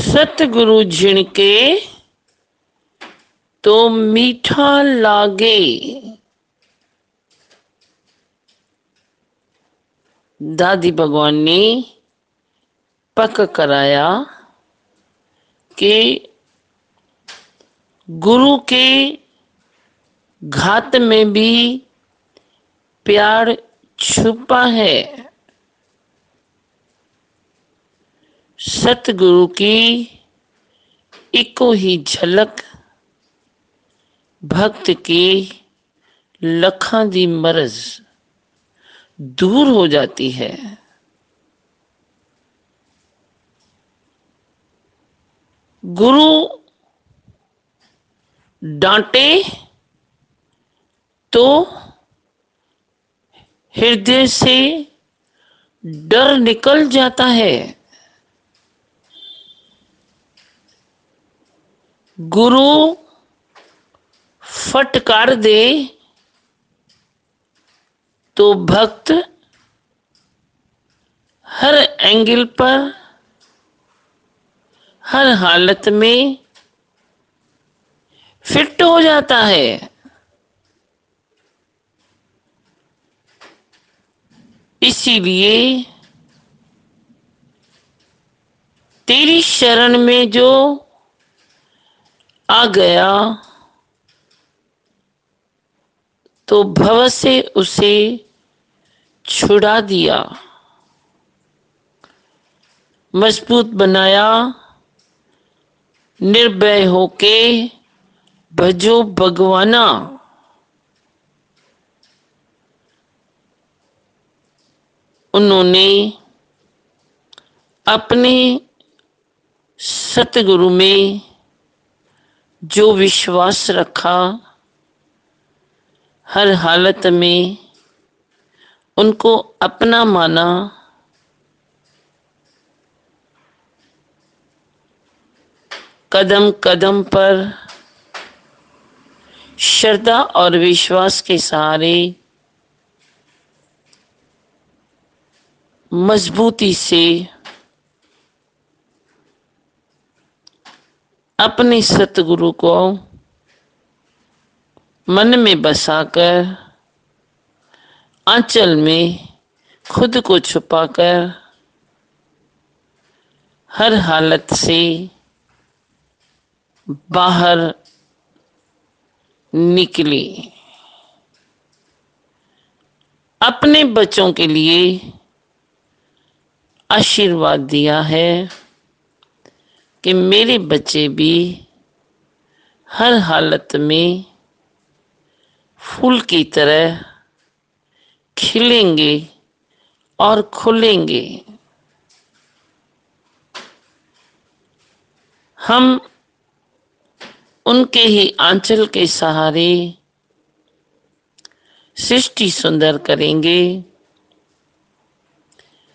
सतगुरु जिनके तो मीठा लागे। दादी भगवान ने पक कराया कि गुरु के घात में भी प्यार छुपा है। सतगुरु की इको ही झलक भक्त की लखां दी मरज दूर हो जाती है। गुरु डांटे तो हृदय से डर निकल जाता है। गुरु फटकार दे तो भक्त हर एंगल पर हर हालत में फिट हो जाता है। इसीलिए तेरी शरण में जो आ गया तो भव से उसे छुड़ा दिया, मजबूत बनाया। निर्भय होके भजो भगवाना। उन्होंने अपने सतगुरु में जो विश्वास रखा, हर हालत में उनको अपना माना। कदम कदम पर श्रद्धा और विश्वास के सहारे मजबूती से अपने सतगुरु को मन में बसाकर आंचल में खुद को छुपाकर हर हालत से बाहर निकली। अपने बच्चों के लिए आशीर्वाद दिया है कि मेरे बच्चे भी हर हालत में फूल की तरह खिलेंगे और खुलेंगे। हम उनके ही आंचल के सहारे सृष्टि सुंदर करेंगे।